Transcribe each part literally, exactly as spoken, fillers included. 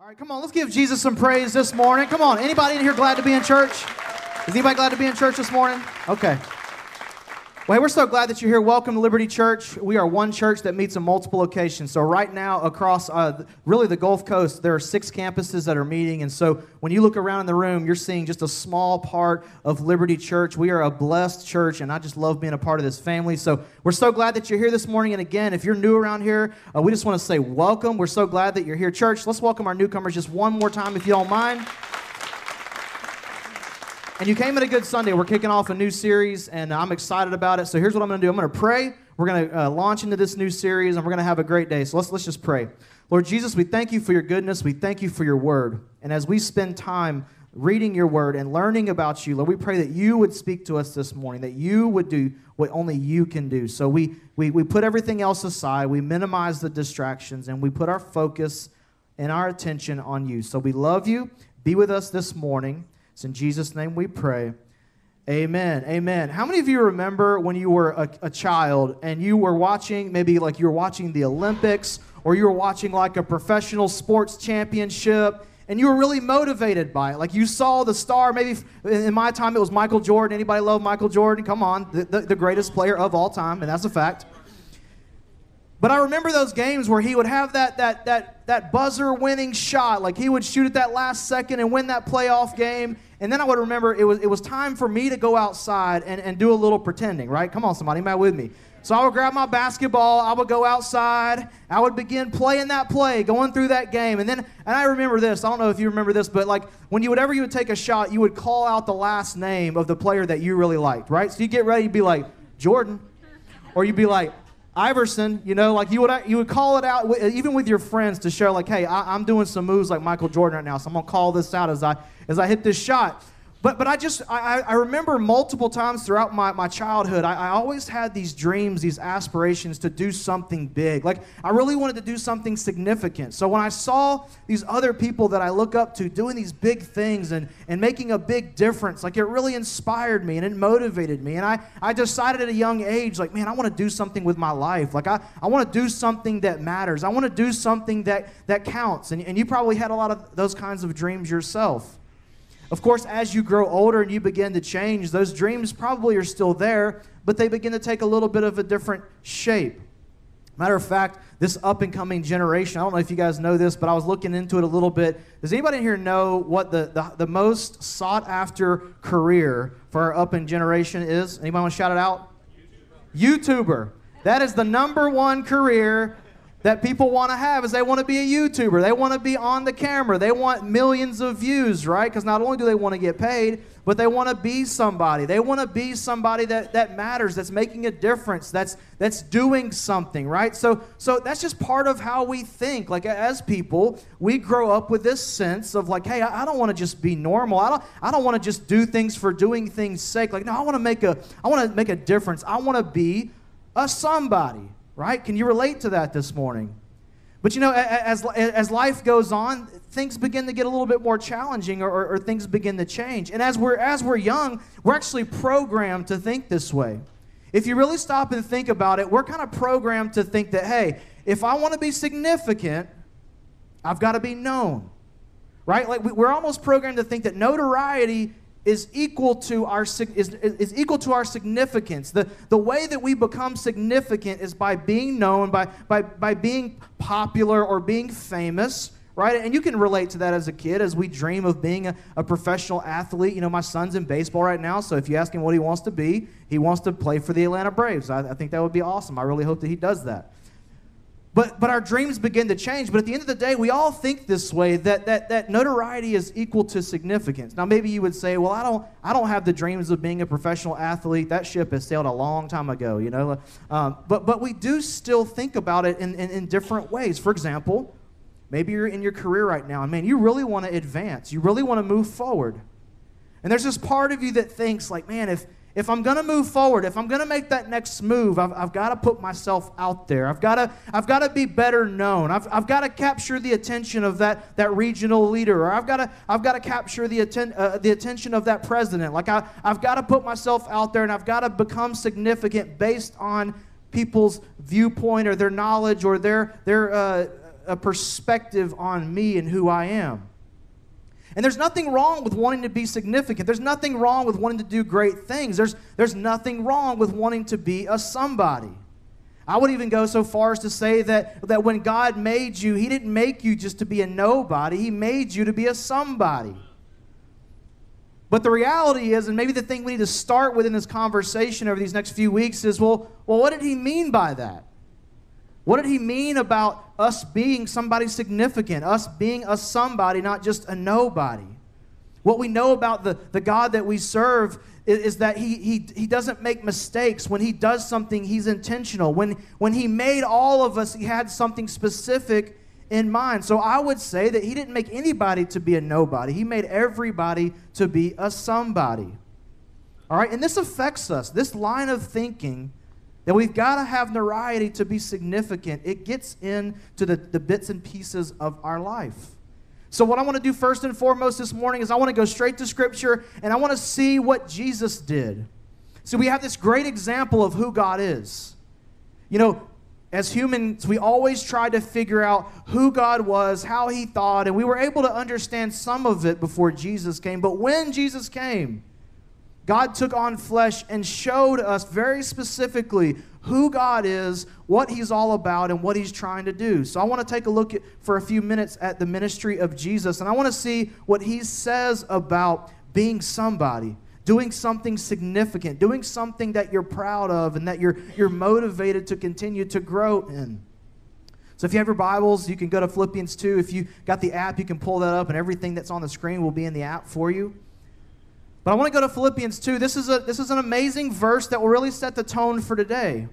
All right, come on, let's give Jesus some praise this morning. Come on, anybody in here glad to be in church? Is anybody glad to be in church this morning? Okay. Well, hey, we're so glad that you're here. Welcome to Liberty Church. We are one church that meets in multiple locations. So right now, across uh, really the Gulf Coast, there are six campuses that are meeting. And so when you look around in the room, you're seeing just a small part of Liberty Church. We are a blessed church, and I just love being a part of this family. So we're so glad that you're here this morning. And again, if you're new around here, uh, we just want to say welcome. We're so glad that you're here. Church, let's welcome our newcomers just one more time, if you don't mind. And you came at a good Sunday. We're kicking off a new series, and I'm excited about it. So here's what I'm going to do. I'm going to pray. We're going to uh, launch into this new series, and we're going to have a great day. So let's let's just pray. Lord Jesus, we thank you for your goodness. We thank you for your word. And as we spend time reading your word and learning about you, Lord, we pray that you would speak to us this morning, that you would do what only you can do. So we we we put everything else aside. We minimize the distractions, and we put our focus and our attention on you. So we love you. Be with us this morning. It's in Jesus' name we pray. Amen. Amen. How many of you remember when you were a, a child and you were watching, maybe like you were watching the Olympics or you were watching like a professional sports championship and you were really motivated by it? Like you saw the star, maybe in my time it was Michael Jordan. Anybody love Michael Jordan? Come on, the, the, the greatest player of all time, and that's a fact. But I remember those games where he would have that that that that buzzer-winning shot, like he would shoot at that last second and win that playoff game. And then I would remember it was it was time for me to go outside and, and do a little pretending, right? Come on, somebody, am I with me? So I would grab my basketball, I would go outside, I would begin playing that play, going through that game. And then, and I remember this, I don't know if you remember this, but like when you would ever you would take a shot, you would call out the last name of the player that you really liked, right? So you get ready, you'd be like, Jordan, or you'd be like, Iverson, you know, like you would you would call it out even with your friends to show like, hey, I, I'm doing some moves like Michael Jordan right now, so I'm gonna call this out as I as I hit this shot. But but I just I, I remember multiple times throughout my, my childhood, I, I always had these dreams, these aspirations to do something big. Like I really wanted to do something significant. So when I saw these other people that I look up to doing these big things and, and making a big difference, like it really inspired me and it motivated me. And I, I decided at a young age, like, man, I want to do something with my life. Like I, I want to do something that matters. I want to do something that, that counts. And, and you probably had a lot of those kinds of dreams yourself. Of course, as you grow older and you begin to change, those dreams probably are still there, but they begin to take a little bit of a different shape. Matter of fact, this up-and-coming generation, I don't know if you guys know this, but I was looking into it a little bit. Does anybody in here know what the, the, the most sought-after career for our up-and generation is? Anybody want to shout it out? YouTuber. YouTuber. That is the number one career that people want to have, is they want to be a YouTuber. They want to be on the camera. They want millions of views, right? Because not only do they want to get paid, but they want to be somebody. They want to be somebody that, that matters, that's making a difference, that's that's doing something, right? So so that's just part of how we think. Like as people, we grow up with this sense of like, hey, I, I don't want to just be normal. I don't I don't want to just do things for doing things' sake. Like, no, I want to make a I want to make a difference. I want to be a somebody. Right? Can you relate to that this morning? But you know, as, as life goes on, things begin to get a little bit more challenging or, or, or things begin to change. And as we're, as we're young, we're actually programmed to think this way. If you really stop and think about it, we're kind of programmed to think that, hey, if I want to be significant, I've got to be known. Right? Like we're almost programmed to think that notoriety is equal to our is, is equal to our significance. The, the way that we become significant is by being known, by, by, by being popular or being famous, right? And you can relate to that as a kid as we dream of being a, a professional athlete. You know, my son's in baseball right now, so if you ask him what he wants to be, he wants to play for the Atlanta Braves. I, I think that would be awesome. I really hope that he does that. But but our dreams begin to change. But at the end of the day, we all think this way, that that that notoriety is equal to significance. Now, maybe you would say, well, I don't I don't have the dreams of being a professional athlete. That ship has sailed a long time ago, you know. Um, but but we do still think about it in, in, in different ways. For example, maybe you're in your career right now, and man, you really want to advance. You really want to move forward. And there's this part of you that thinks, like, man, if If I'm going to move forward, if I'm going to make that next move, I've, I've got to put myself out there. I've got to I've got to be better known. I've, I've got to capture the attention of that, that regional leader, or I've got to I've got to capture the atten, uh, the attention of that president. Like I I've got to put myself out there, and I've got to become significant based on people's viewpoint or their knowledge or their their uh, a perspective on me and who I am. And there's nothing wrong with wanting to be significant. There's nothing wrong with wanting to do great things. There's, there's nothing wrong with wanting to be a somebody. I would even go so far as to say that, that when God made you, He didn't make you just to be a nobody. He made you to be a somebody. But the reality is, and maybe the thing we need to start with in this conversation over these next few weeks is, well, well, what did He mean by that? What did He mean about us being somebody significant, us being a somebody, not just a nobody? What we know about the, the God that we serve is, is that he, he, he doesn't make mistakes. When He does something, He's intentional. When, when He made all of us, He had something specific in mind. So I would say that He didn't make anybody to be a nobody. He made everybody to be a somebody. All right, and this affects us. This line of thinking that we've got to have notoriety to be significant, it gets into the, the bits and pieces of our life. So what I want to do first and foremost this morning is I want to go straight to Scripture, and I want to see what Jesus did. So we have this great example of who God is. You know, as humans, we always tried to figure out who God was, how He thought, and we were able to understand some of it before Jesus came. But when Jesus came, God took on flesh and showed us very specifically who God is, what He's all about, and what He's trying to do. So I want to take a look at, for a few minutes at the ministry of Jesus, and I want to see what He says about being somebody, doing something significant, doing something that you're proud of and that you're, you're motivated to continue to grow in. So if you have your Bibles, you can go to Philippians two. If you got the app, you can pull that up, and everything that's on the screen will be in the app for you. But I want to go to Philippians two. This is, a, this is an amazing verse that will really set the tone for today.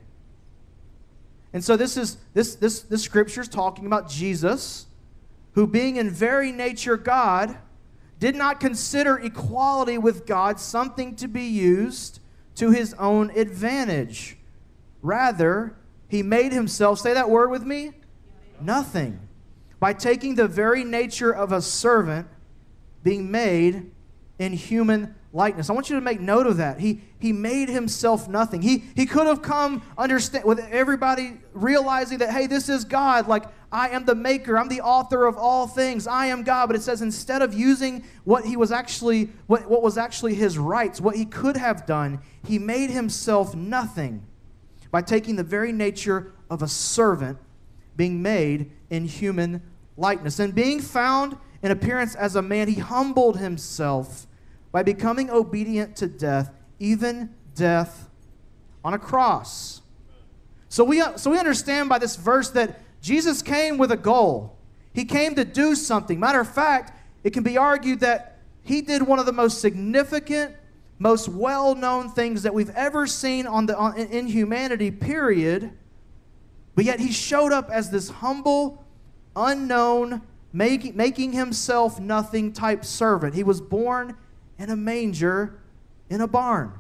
And so this is this this this scripture is talking about Jesus, who being in very nature God, did not consider equality with God something to be used to His own advantage. Rather, He made Himself, say that word with me, nothing, by taking the very nature of a servant, being made in human likeness. I want you to make note of that. He, he made Himself nothing. He, he could have come understand with everybody realizing that, hey, this is God. Like, I am the maker. I'm the author of all things. I am God. But it says instead of using what he was actually, what, what was actually His rights, what He could have done, He made Himself nothing by taking the very nature of a servant, being made in human likeness. And being found in appearance as a man, He humbled Himself by becoming obedient to death, even death on a cross. So we, so we understand by this verse that Jesus came with a goal. He came to do something. Matter of fact, it can be argued that He did one of the most significant, most well-known things that we've ever seen on the, on, in humanity, period. But yet He showed up as this humble, unknown, making, making Himself nothing type servant. He was born in a manger in a barn.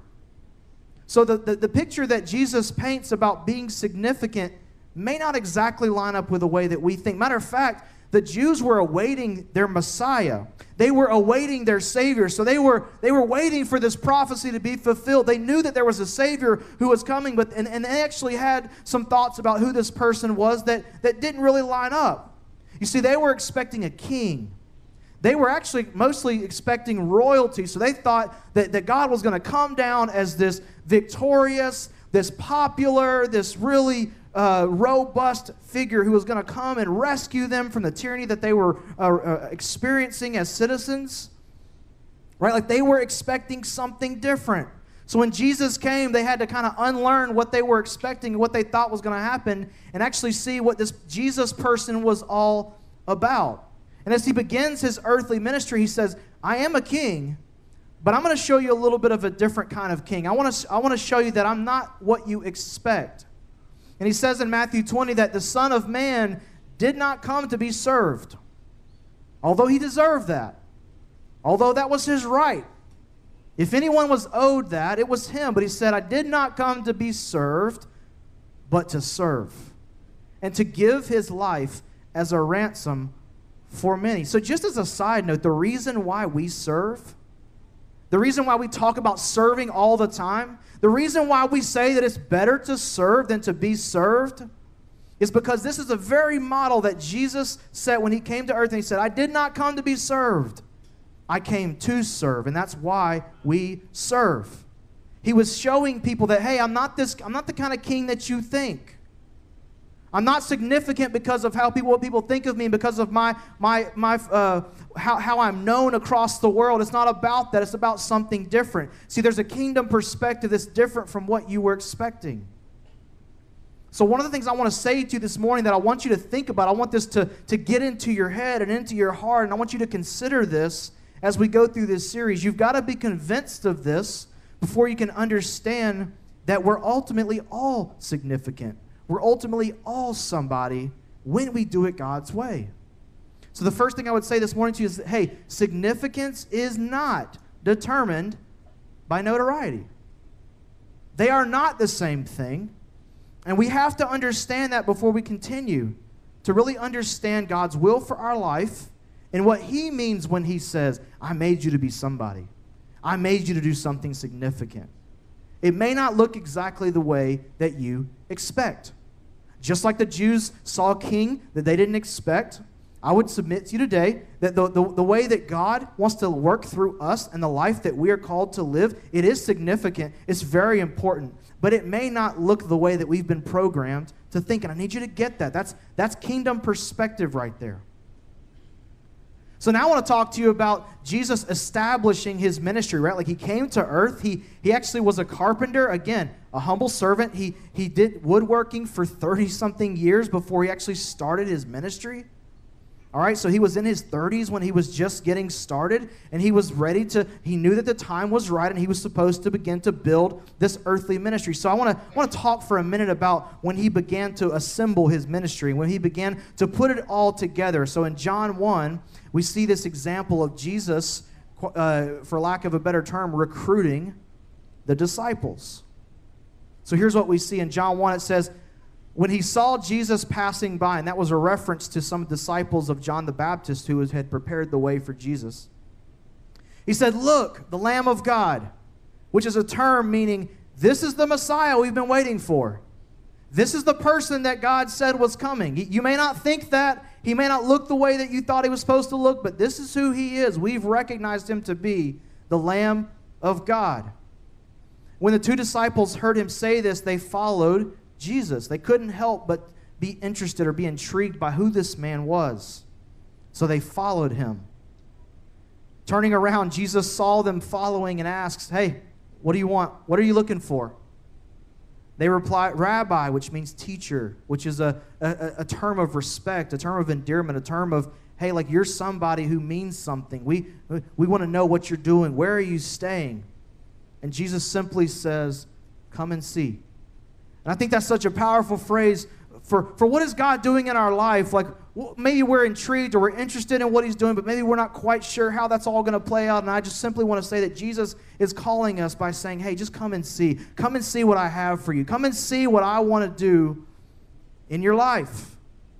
So the, the, the picture that Jesus paints about being significant may not exactly line up with the way that we think. Matter of fact, the Jews were awaiting their Messiah. They were awaiting their Savior. So they were, they were waiting for this prophecy to be fulfilled. They knew that there was a Savior who was coming, but and, and they actually had some thoughts about who this person was that, that didn't really line up. You see, they were expecting a king. They were actually mostly expecting royalty, so they thought that, that God was going to come down as this victorious, this popular, this really uh, robust figure who was going to come and rescue them from the tyranny that they were uh, uh, experiencing as citizens. Right? Like they were expecting something different. So when Jesus came, they had to kind of unlearn what they were expecting, what they thought was going to happen, and actually see what this Jesus person was all about. And as He begins His earthly ministry, He says, I am a king, but I'm going to show you a little bit of a different kind of king. I want to I want to show you that I'm not what you expect. And He says in Matthew twenty that the Son of Man did not come to be served, although He deserved that, although that was His right. If anyone was owed that, it was Him. But He said, I did not come to be served, but to serve, and to give His life as a ransom for many. So just as a side note, the reason why we serve, the reason why we talk about serving all the time, the reason why we say that it's better to serve than to be served, is because this is a very model that Jesus set when he came to earth, and he said, I did not come to be served. I came to serve, and that's why we serve. He was showing people that, hey, I'm not this, I'm not the kind of king that you think. I'm not significant because of how people, what people think of me, because of my, my, my, uh, how, how I'm known across the world. It's not about that. It's about something different. See, there's a kingdom perspective that's different from what you were expecting. So one of the things I want to say to you this morning that I want you to think about, I want this to, to get into your head and into your heart, and I want you to consider this as we go through this series. You've got to be convinced of this before you can understand that we're ultimately all significant. We're ultimately all somebody when we do it God's way. So the first thing I would say this morning to you is, that, hey, significance is not determined by notoriety. They are not the same thing. And we have to understand that before we continue to really understand God's will for our life and what he means when he says, I made you to be somebody. I made you to do something significant. It may not look exactly the way that you expect. Just like the Jews saw a king that they didn't expect, I would submit to you today that the, the, the way that God wants to work through us and the life that we are called to live, it is significant. It's very important. But it may not look the way that we've been programmed to think. And I need you to get that. That's, that's kingdom perspective right there. So now I want to talk to you about Jesus establishing his ministry, right? Like he came to earth. He, he actually was a carpenter. Again, a humble servant. He, he did woodworking for thirty-something years before he actually started his ministry. All right, so he was in his thirties when he was just getting started, and he was ready to, he knew that the time was right, and he was supposed to begin to build this earthly ministry. So I want to want to talk for a minute about when he began to assemble his ministry, when he began to put it all together. So in John one, we see this example of Jesus, uh, for lack of a better term, recruiting the disciples. So here's what we see in John one. It says, when he saw Jesus passing by, and that was a reference to some disciples of John the Baptist who had prepared the way for Jesus. He said, look, the Lamb of God, which is a term meaning this is the Messiah we've been waiting for. This is the person that God said was coming. You may not think that. He may not look the way that you thought he was supposed to look, but this is who he is. We've recognized him to be the Lamb of God. When the two disciples heard him say this, they followed Jesus. They couldn't help but be interested or be intrigued by who this man was. So they followed him. Turning around, Jesus saw them following and asks, hey, what do you want? What are you looking for? They replied, Rabbi, which means teacher, which is a, a, a term of respect, a term of endearment, a term of, hey, like you're somebody who means something. We, we want to know what you're doing. Where are you staying? And Jesus simply says, come and see. And I think that's such a powerful phrase for, for what is God doing in our life. Like maybe we're intrigued or we're interested in what he's doing, but maybe we're not quite sure how that's all going to play out. And I just simply want to say that Jesus is calling us by saying, hey, just come and see. Come and see what I have for you. Come and see what I want to do in your life.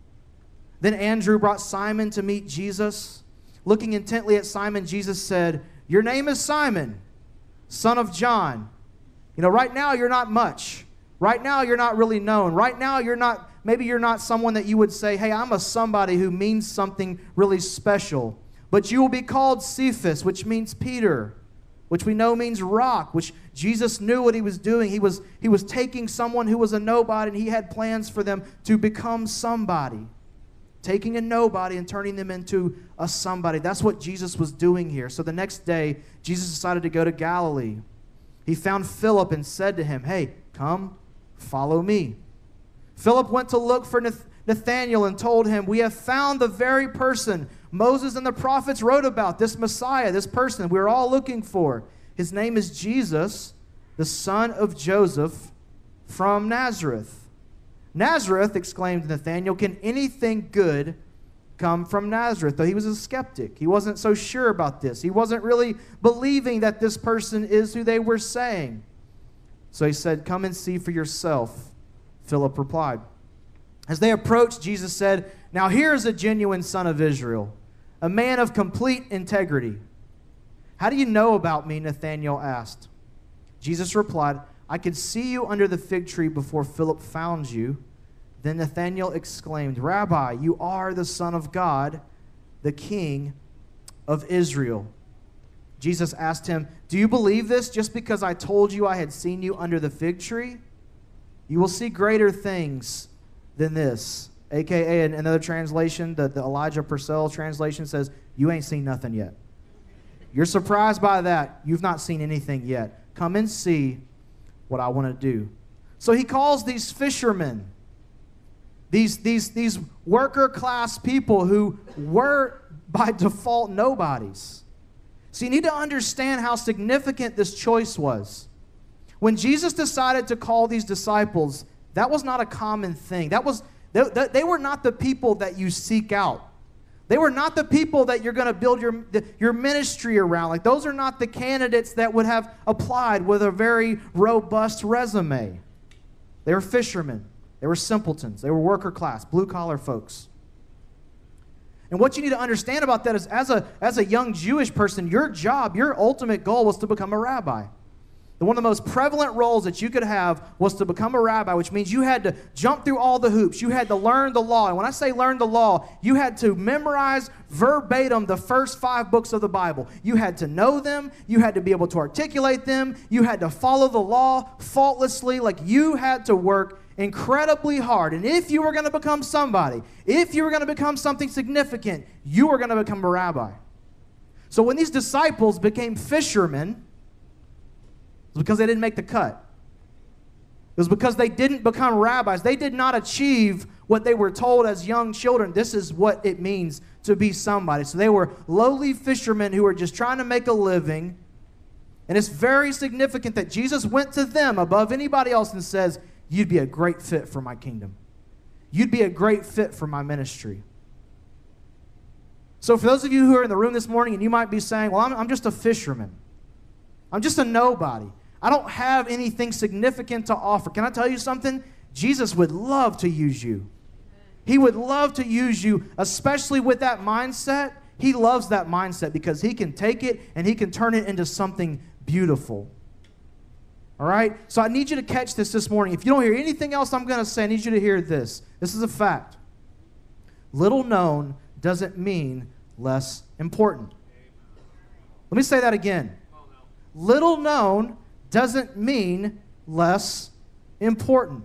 Then Andrew brought Simon to meet Jesus. Looking intently at Simon, Jesus said, your name is Simon, son of John. You know, right now you're not much. Right now, you're not really known. Right now, you're not, maybe you're not someone that you would say, hey, I'm a somebody who means something really special. But you will be called Cephas, which means Peter, which we know means rock, which Jesus knew what he was doing. He was, he was taking someone who was a nobody, and he had plans for them to become somebody. Taking a nobody and turning them into a somebody. That's what Jesus was doing here. So the next day, Jesus decided to go to Galilee. He found Philip and said to him, hey, come, follow me. Philip went to look for Nathanael and told him, we have found the very person Moses and the prophets wrote about, this Messiah, this person we're all looking for. His name is Jesus, the son of Joseph from Nazareth. Nazareth, exclaimed Nathanael, can anything good come from Nazareth? Though he was a skeptic. He wasn't so sure about this. He wasn't really believing that this person is who they were saying. So he said, come and see for yourself, Philip replied. As they approached, Jesus said, now here is a genuine son of Israel, a man of complete integrity. How do you know about me? Nathanael asked. Jesus replied, I could see you under the fig tree before Philip found you. Then Nathanael exclaimed, Rabbi, you are the Son of God, the King of Israel. Jesus asked him, do you believe this just because I told you I had seen you under the fig tree? You will see greater things than this. A K A in another translation, the, the Elijah Purcell translation says, you ain't seen nothing yet. You're surprised by that. You've not seen anything yet. Come and see what I want to do. So he calls these fishermen, these, these, these worker class people who were by default nobodies. So you need to understand how significant this choice was. When Jesus decided to call these disciples, that was not a common thing. That was they, they were not the people that you seek out. They were not the people that you're going to build your, your ministry around. Like, those are not the candidates that would have applied with a very robust resume. They were fishermen. They were simpletons. They were worker class, blue-collar folks. And what you need to understand about that is, as a, as a young Jewish person, your job, your ultimate goal was to become a rabbi. And one of the most prevalent roles that you could have was to become a rabbi, which means you had to jump through all the hoops. You had to learn the law. And when I say learn the law, you had to memorize verbatim the first five books of the Bible. You had to know them. You had to be able to articulate them. You had to follow the law faultlessly. Like, you had to work incredibly hard. And if you were going to become somebody, if you were going to become something significant, you were going to become a rabbi. So when these disciples became fishermen, it was because they didn't make the cut. It was because they didn't become rabbis. They did not achieve what they were told as young children. This is what it means to be somebody. So they were lowly fishermen who were just trying to make a living. And it's very significant that Jesus went to them above anybody else and says, you'd be a great fit for my kingdom. You'd be a great fit for my ministry. So for those of you who are in the room this morning and you might be saying, well, I'm, I'm just a fisherman. I'm just a nobody. I don't have anything significant to offer. Can I tell you something? Jesus would love to use you. He would love to use you, especially with that mindset. He loves that mindset because he can take it and he can turn it into something beautiful. All right? So I need you to catch this this morning. If you don't hear anything else I'm going to say, I need you to hear this. This is a fact. Little known doesn't mean less important. Let me say that again. Little known doesn't mean less important.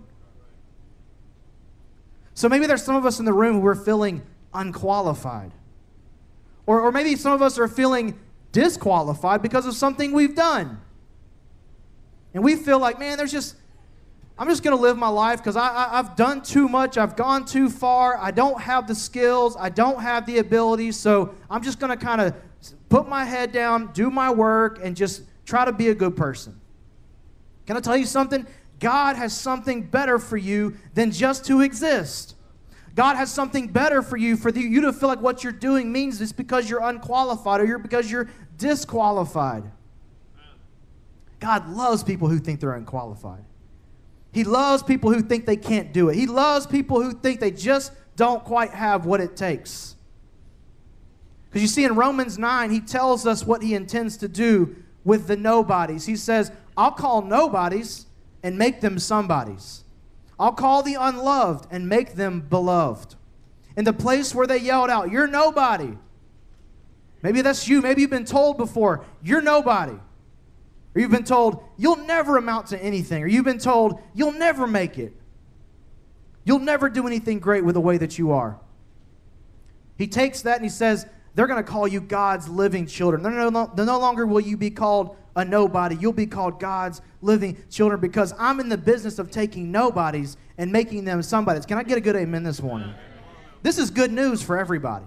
So maybe there's some of us in the room who are feeling unqualified. Or, or maybe some of us are feeling disqualified because of something we've done. And we feel like, man, there's just, I'm just going to live my life because I, I, I've done too much. I've gone too far. I don't have the skills. I don't have the ability. So I'm just going to kind of put my head down, do my work, and just try to be a good person. Can I tell you something? God has something better for you than just to exist. God has something better for you, for you to feel like what you're doing means it's because you're unqualified or you're because you're disqualified. God loves people who think they're unqualified. He loves people who think they can't do it. He loves people who think they just don't quite have what it takes. Because you see, in Romans nine, he tells us what he intends to do with the nobodies. He says, I'll call nobodies and make them somebodies. I'll call the unloved and make them beloved. In the place where they yelled out, you're nobody. Maybe that's you. Maybe you've been told before, you're nobody. Or you've been told, you'll never amount to anything. Or you've been told, you'll never make it. You'll never do anything great with the way that you are. He takes that and he says, they're going to call you God's living children. No, no, no, no longer will you be called a nobody. You'll be called God's living children because I'm in the business of taking nobodies and making them somebodies. Can I get a good amen this morning? This is good news for everybody.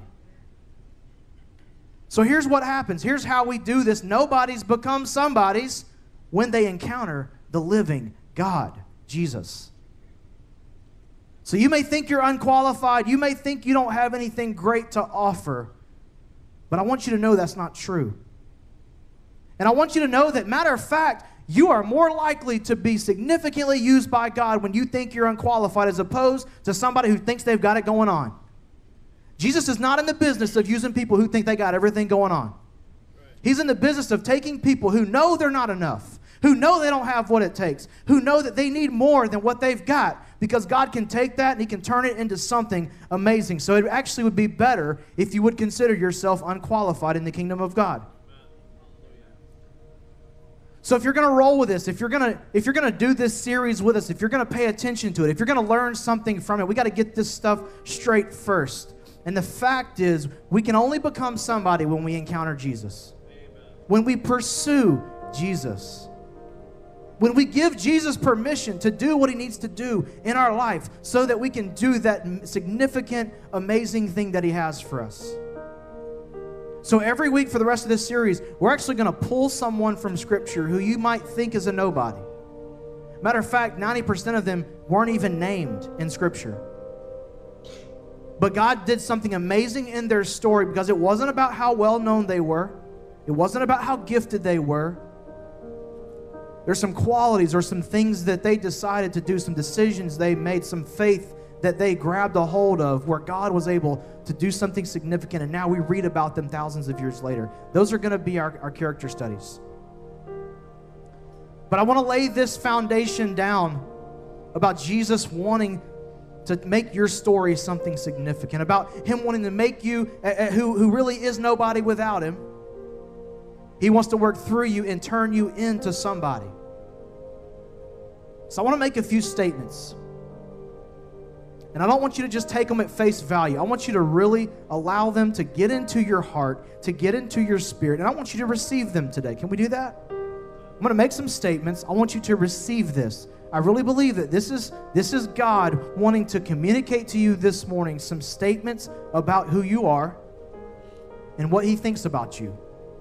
So here's what happens. Here's how we do this. Nobodies become somebodies when they encounter the living God, Jesus. So you may think you're unqualified. You may think you don't have anything great to offer. But I want you to know that's not true. And I want you to know that, matter of fact, you are more likely to be significantly used by God when you think you're unqualified as opposed to somebody who thinks they've got it going on. Jesus is not in the business of using people who think they got everything going on. He's in the business of taking people who know they're not enough, who know they don't have what it takes, who know that they need more than what they've got, because God can take that and he can turn it into something amazing. So it actually would be better if you would consider yourself unqualified in the kingdom of God. So if you're going to roll with this, if you're going to if you're going to do this series with us, if you're going to pay attention to it, if you're going to learn something from it, we got to get this stuff straight first. And the fact is, we can only become somebody when we encounter Jesus. Amen. When we pursue Jesus. When we give Jesus permission to do what he needs to do in our life so that we can do that significant, amazing thing that he has for us. So every week for the rest of this series, we're actually going to pull someone from Scripture who you might think is a nobody. Matter of fact, ninety percent of them weren't even named in Scripture. But God did something amazing in their story because it wasn't about how well known they were. It wasn't about how gifted they were. There's some qualities or some things that they decided to do, some decisions they made, some faith that they grabbed a hold of where God was able to do something significant, and now we read about them thousands of years later. Those are going to be our, our character studies. But I want to lay this foundation down about Jesus wanting to make your story something significant, about him wanting to make you, uh, who, who really is nobody without him. He wants to work through you and turn you into somebody. So I want to make a few statements. And I don't want you to just take them at face value. I want you to really allow them to get into your heart, to get into your spirit. And I want you to receive them today. Can we do that? I'm going to make some statements. I want you to receive this. I really believe that this is, this is God wanting to communicate to you this morning some statements about who you are and what he thinks about you.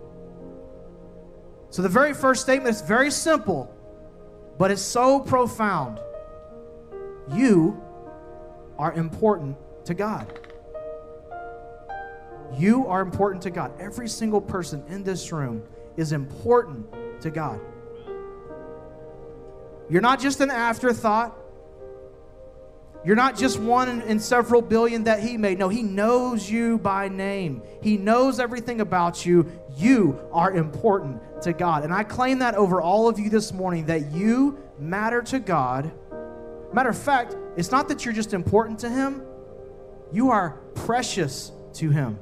So the very first statement is very simple, but it's so profound. You are important to God. You are important to God. Every single person in this room is important to God. You're not just an afterthought. You're not just one in, in several billion that he made. No, he knows you by name. He knows everything about you. You are important to God. And I claim that over all of you this morning, that you matter to God. Matter of fact, it's not that you're just important to him. You are precious to him.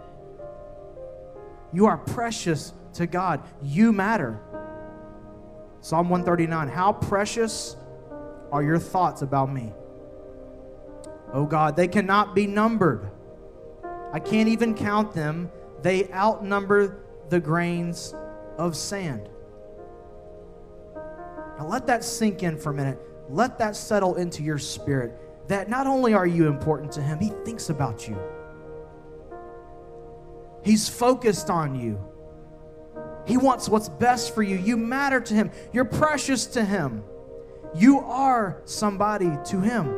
You are precious to God. You matter. Psalm one thirty-nine, how precious are your thoughts about me? Oh God, they cannot be numbered. I can't even count them. They outnumber the grains of sand. Now let that sink in for a minute. Let that settle into your spirit, that not only are you important to him, he thinks about you. He's focused on you. He wants what's best for you. You matter to him. You're precious to him. You are somebody to him.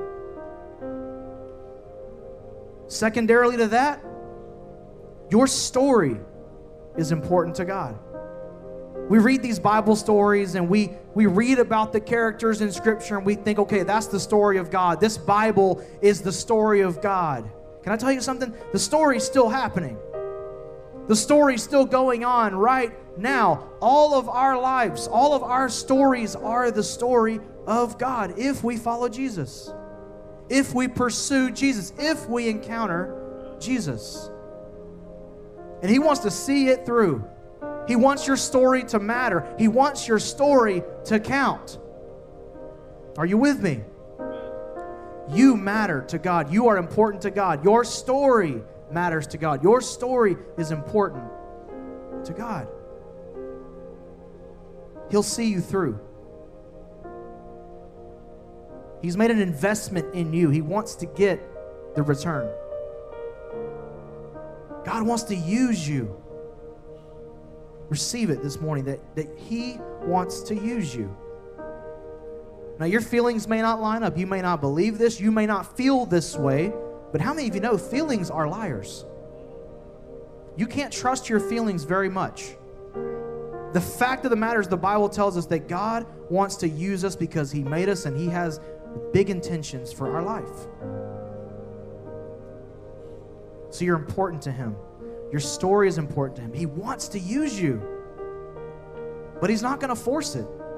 Secondarily to that, your story is important to God. We read these Bible stories and we, we read about the characters in Scripture and we think, okay, that's the story of God. This Bible is the story of God. Can I tell you something? The story's still happening. The story's still going on right now. All of our lives, all of our stories are the story of God if we follow Jesus, if we pursue Jesus, if we encounter Jesus. And he wants to see it through. He wants your story to matter. He wants your story to count. Are you with me? You matter to God. You are important to God. Your story matters to God. Your story is important to God. He'll see you through. He's made an investment in you. He wants to get the return. God wants to use you. Receive it this morning, that, that he wants to use you. Now, your feelings may not line up. You may not believe this. You may not feel this way. But how many of you know feelings are liars? You can't trust your feelings very much. The fact of the matter is the Bible tells us that God wants to use us because he made us and he has big intentions for our life. So you're important to him. Your story is important to him. He wants to use you, but he's not going to force it.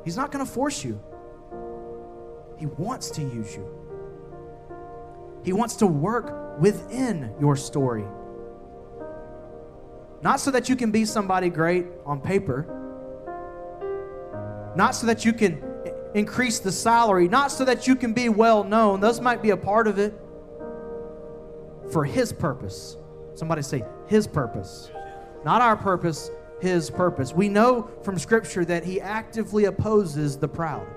He's not going to force you. He wants to use you. He wants to work within your story. Not so that you can be somebody great on paper. Not so that you can increase the salary. Not so that you can be well known. Those might be a part of it. For His purpose. Somebody say, His purpose. Not our purpose, His purpose. We know from Scripture that He actively opposes the proud.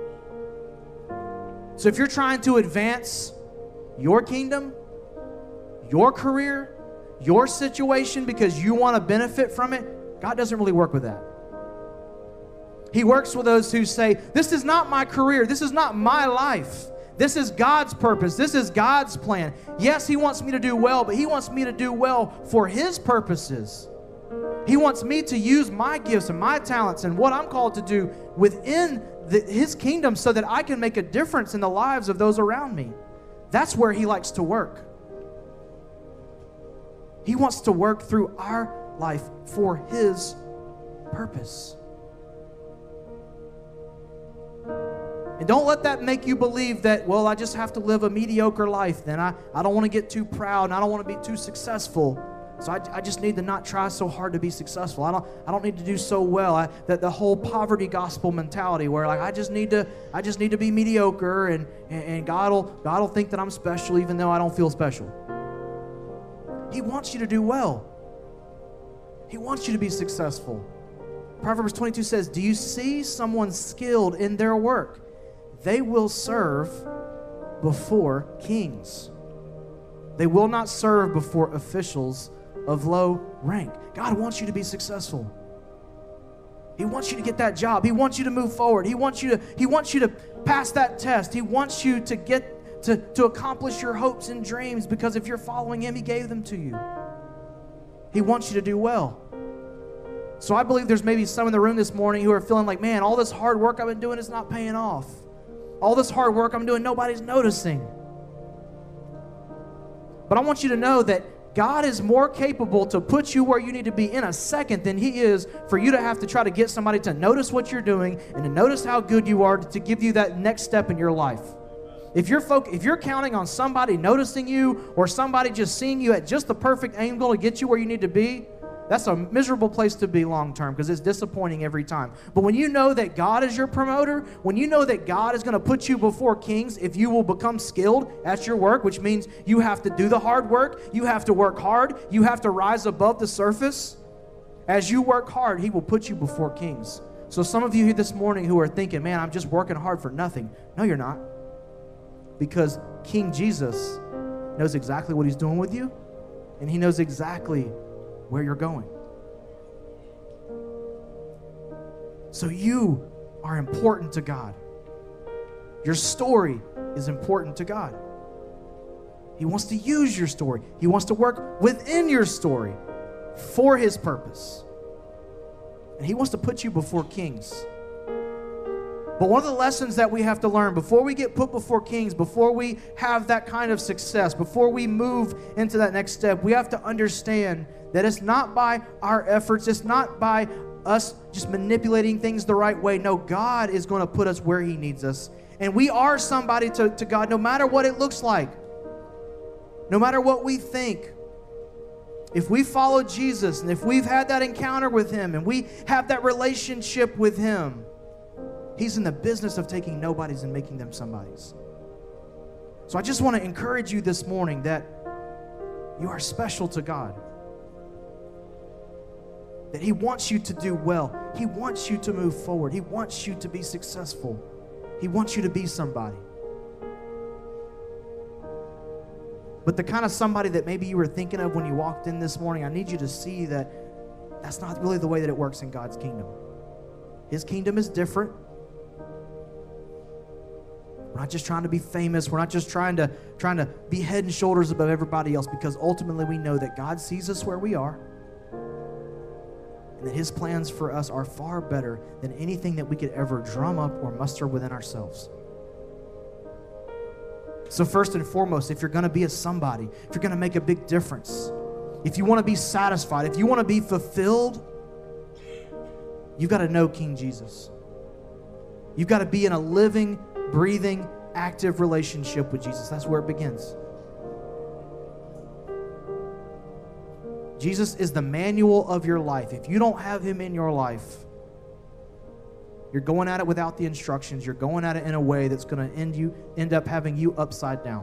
So if you're trying to advance your kingdom, your career, your situation because you want to benefit from it, God doesn't really work with that. He works with those who say, this is not my career. This is not my life. This is God's purpose. This is God's plan. Yes, He wants me to do well, but He wants me to do well for His purposes. He wants me to use my gifts and my talents and what I'm called to do within the, His kingdom so that I can make a difference in the lives of those around me. That's where He likes to work. He wants to work through our life for His purpose. And don't let that make you believe that, well, I just have to live a mediocre life. Then I, I don't want to get too proud and I don't want to be too successful. So I, I just need to not try so hard to be successful. I don't I don't need to do so well. I, that the whole poverty gospel mentality where like I just need to I just need to be mediocre and, and, and God will God will think that I'm special even though I don't feel special. He wants you to do well. He wants you to be successful. Proverbs twenty-two says, do you see someone skilled in their work? They will serve before kings. They will not serve before officials of low rank. God wants you to be successful. He wants you to get that job. He wants you to move forward. He wants you to, he wants you to pass that test. He wants you to get to, to accomplish your hopes and dreams because if you're following Him, He gave them to you. He wants you to do well. So I believe there's maybe some in the room this morning who are feeling like, man, all this hard work I've been doing is not paying off. All this hard work I'm doing, nobody's noticing. But I want you to know that God is more capable to put you where you need to be in a second than He is for you to have to try to get somebody to notice what you're doing and to notice how good you are to give you that next step in your life. If you're folk, if you're counting on somebody noticing you or somebody just seeing you at just the perfect angle to get you where you need to be, that's a miserable place to be long term because it's disappointing every time. But when you know that God is your promoter, when you know that God is going to put you before kings, if you will become skilled at your work, which means you have to do the hard work, you have to work hard, you have to rise above the surface. As you work hard, He will put you before kings. So some of you here this morning who are thinking, man, I'm just working hard for nothing. No, you're not. Because King Jesus knows exactly what He's doing with you, and He knows exactly where you're going. So you are important to God. Your story is important to God. He wants to use your story. He wants to work within your story for His purpose. And He wants to put you before kings. But one of the lessons that we have to learn before we get put before kings, before we have that kind of success, before we move into that next step, we have to understand that it's not by our efforts, it's not by us just manipulating things the right way. No, God is going to put us where He needs us. And we are somebody to, to God no matter what it looks like, no matter what we think. If we follow Jesus and if we've had that encounter with Him and we have that relationship with Him, He's in the business of taking nobodies and making them somebodies. So I just want to encourage you this morning that you are special to God. That He wants you to do well. He wants you to move forward. He wants you to be successful. He wants you to be somebody. But the kind of somebody that maybe you were thinking of when you walked in this morning, I need you to see that that's not really the way that it works in God's kingdom. His kingdom is different. We're not just trying to be famous. We're not just trying to, trying to be head and shoulders above everybody else, because ultimately we know that God sees us where we are and that His plans for us are far better than anything that we could ever drum up or muster within ourselves. So first and foremost, if you're going to be a somebody, if you're going to make a big difference, if you want to be satisfied, if you want to be fulfilled, you've got to know King Jesus. You've got to be in a living, breathing, active relationship with Jesus. That's where it begins. Jesus is the manual of your life. If you don't have him in your life, you're going at it without the instructions. You're going at it in a way that's going to end you, end up having you upside down.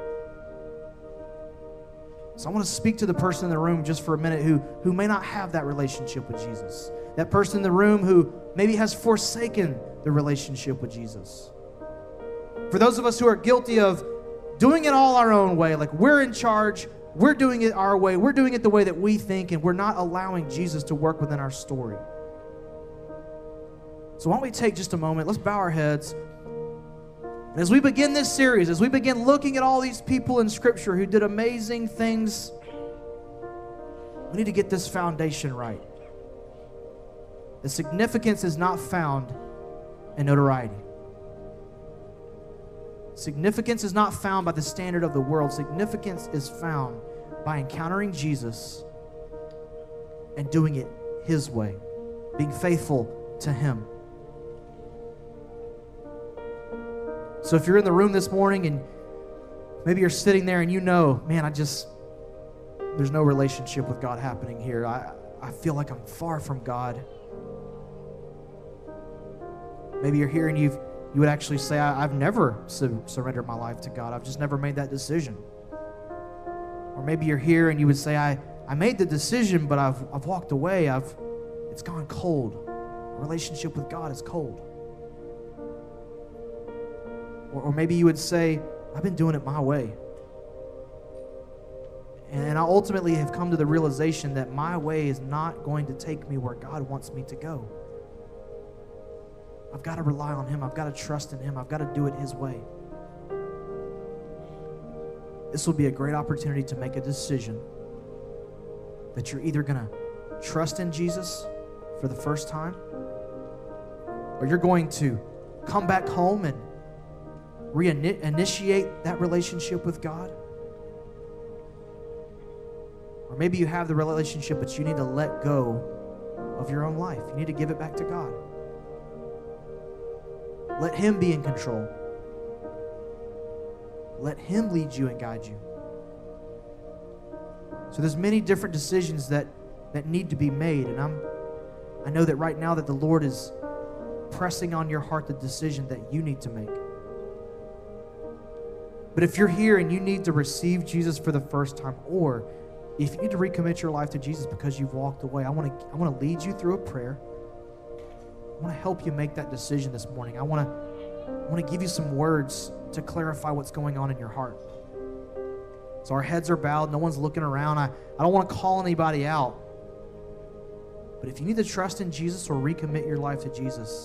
So I want to speak to the person in the room just for a minute who, who may not have that relationship with Jesus. That person in the room who maybe has forsaken the relationship with Jesus. For those of us who are guilty of doing it all our own way, like we're in charge, we're doing it our way, we're doing it the way that we think, and we're not allowing Jesus to work within our story. So why don't we take just a moment, let's bow our heads. And as we begin this series, as we begin looking at all these people in Scripture who did amazing things, we need to get this foundation right. The significance is not found in notoriety. Significance is not found by the standard of the world. Significance is found by encountering Jesus and doing it his way, being faithful to him. So if you're in the room this morning and maybe you're sitting there and you know, man, I just, there's no relationship with God happening here. I, I feel like I'm far from God. Maybe you're here and you've, you would actually say, I, I've never su- surrendered my life to God. I've just never made that decision. Or maybe you're here and you would say, I, I made the decision, but I've, I've walked away. I've, it's gone cold. A relationship with God is cold. Or, or maybe you would say, I've been doing it my way. And I ultimately have come to the realization that my way is not going to take me where God wants me to go. I've got to rely on him. I've got to trust in him. I've got to do it his way. This will be a great opportunity to make a decision that you're either going to trust in Jesus for the first time, or you're going to come back home and reinitiate that relationship with God. Or maybe you have the relationship, but you need to let go of your own life. You need to give it back to God. Let him be in control. Let him lead you and guide you. So there's many different decisions that, that need to be made. And I'm, I know that right now that the Lord is pressing on your heart the decision that you need to make. But if you're here and you need to receive Jesus for the first time, or if you need to recommit your life to Jesus because you've walked away, I want to I want to lead you through a prayer. I want to help you make that decision this morning. I want to I want to give you some words to clarify what's going on in your heart. So our heads are bowed. No one's looking around. I, I don't want to call anybody out. But if you need to trust in Jesus or recommit your life to Jesus,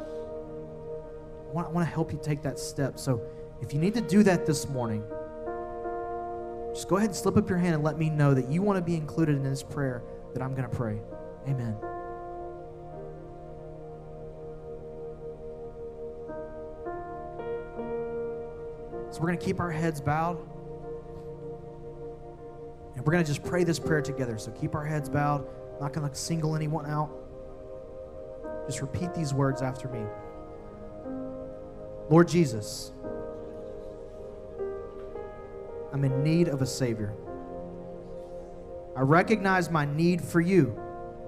I want, I want to help you take that step. So if you need to do that this morning, just go ahead and slip up your hand and let me know that you want to be included in this prayer that I'm going to pray. Amen. So we're going to keep our heads bowed. And we're going to just pray this prayer together. So keep our heads bowed. I'm not going to single anyone out. Just repeat these words after me. Lord Jesus, I'm in need of a Savior. I recognize my need for you.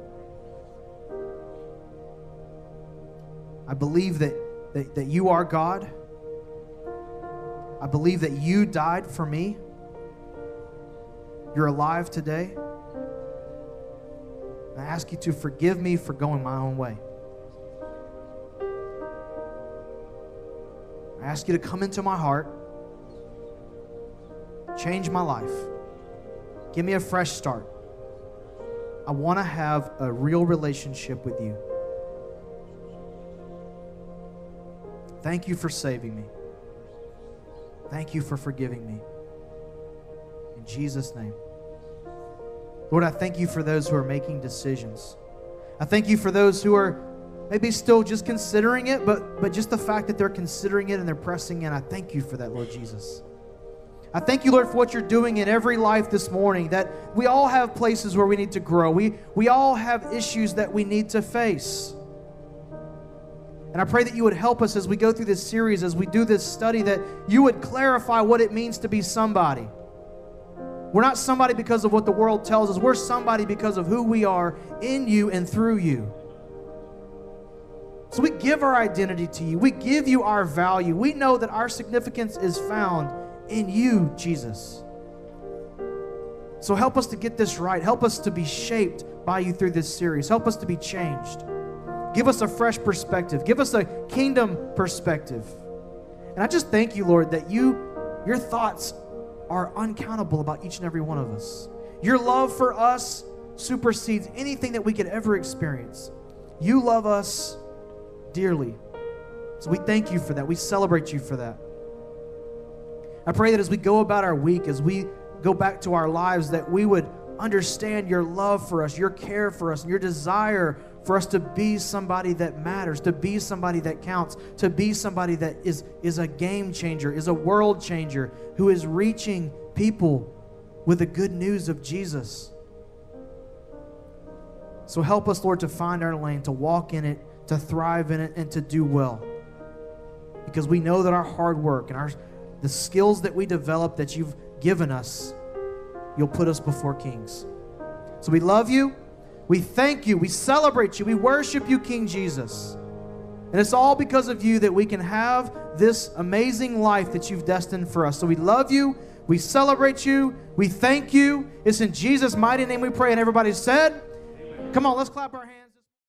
I believe that, that, that you are God. I believe that you died for me. You're alive today. I ask you to forgive me for going my own way. I ask you to come into my heart, change my life, give me a fresh start. I want to have a real relationship with you. Thank you for saving me. Thank you for forgiving me. In Jesus' name. Lord, I thank you for those who are making decisions. I thank you for those who are maybe still just considering it, but, but just the fact that they're considering it and they're pressing in, I thank you for that, Lord Jesus. I thank you, Lord, for what you're doing in every life this morning, that we all have places where we need to grow. We, we all have issues that we need to face. And I pray that you would help us as we go through this series, as we do this study, that you would clarify what it means to be somebody. We're not somebody because of what the world tells us. We're somebody because of who we are in you and through you. So we give our identity to you. We give you our value. We know that our significance is found in you, Jesus. So help us to get this right. Help us to be shaped by you through this series. Help us to be changed. Give us a fresh perspective. Give us a kingdom perspective. And I just thank you, Lord, that you, your thoughts are uncountable about each and every one of us. Your love for us supersedes anything that we could ever experience. You love us dearly. So we thank you for that. We celebrate you for that. I pray that as we go about our week, as we go back to our lives, that we would understand your love for us, your care for us, and your desire for us to be somebody that matters, to be somebody that counts, to be somebody that is, is a game changer, is a world changer, who is reaching people with the good news of Jesus. So help us, Lord, to find our lane, to walk in it, to thrive in it, and to do well. Because we know that our hard work and our the skills that we develop that you've given us, you'll put us before kings. So we love you. We thank you. We celebrate you. We worship you, King Jesus. And it's all because of you that we can have this amazing life that you've destined for us. So we love you. We celebrate you. We thank you. It's in Jesus' mighty name we pray. And everybody said, amen. Come on, let's clap our hands.